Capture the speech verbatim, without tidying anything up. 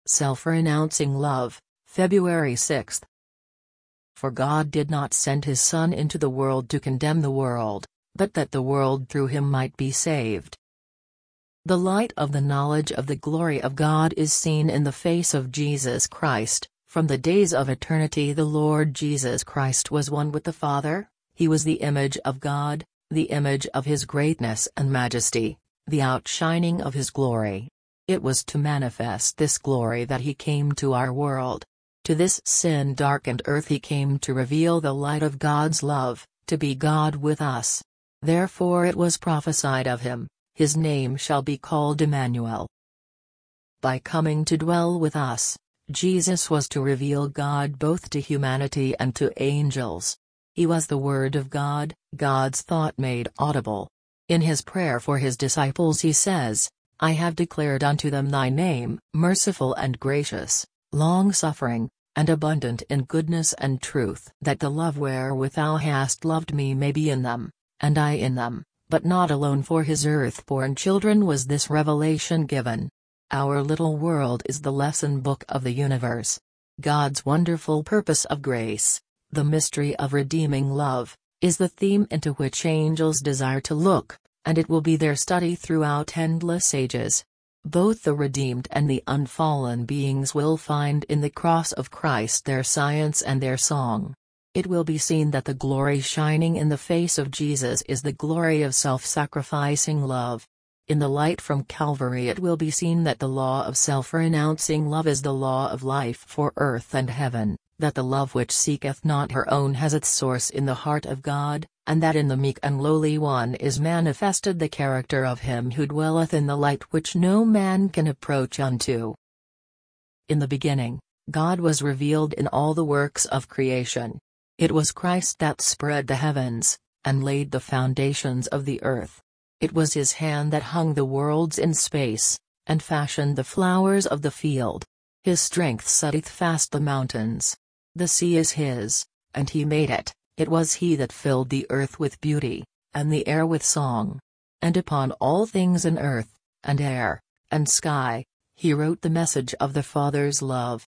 Self-renouncing love, February sixth. For God did not send his Son into the world to condemn the world, but that the world through him might be saved. The light of the knowledge of the glory of God is seen in the face of Jesus Christ. From the days of eternity the Lord Jesus Christ was one with the Father. He was the image of God, the image of his greatness and majesty, the outshining of his glory. It was to manifest this glory that he came to our world. To this sin-darkened earth he came to reveal the light of God's love, to be God with us. Therefore it was prophesied of him, his name shall be called Emmanuel. By coming to dwell with us, Jesus was to reveal God both to humanity and to angels. He was the Word of God, God's thought made audible. In his prayer for his disciples he says, I have declared unto them thy name, merciful and gracious, long-suffering, and abundant in goodness and truth, that the love wherewith thou hast loved me may be in them, and I in them, but not alone for his earth-born children was this revelation given. Our little world is the lesson book of the universe. God's wonderful purpose of grace, the mystery of redeeming love, is the theme into which angels desire to look, and it will be their study throughout endless ages. Both the redeemed and the unfallen beings will find in the cross of Christ their science and their song. It will be seen that the glory shining in the face of Jesus is the glory of self-sacrificing love. In the light from Calvary it will be seen that the law of self-renouncing love is the law of life for earth and heaven, that the love which seeketh not her own has its source in the heart of God, and that in the meek and lowly one is manifested the character of him who dwelleth in the light which no man can approach unto. In the beginning, God was revealed in all the works of creation. It was Christ that spread the heavens, and laid the foundations of the earth. It was his hand that hung the worlds in space, and fashioned the flowers of the field. His strength setteth fast the mountains. The sea is his, and he made it. It was he that filled the earth with beauty, and the air with song. And upon all things in earth, and air, and sky, he wrote the message of the Father's love.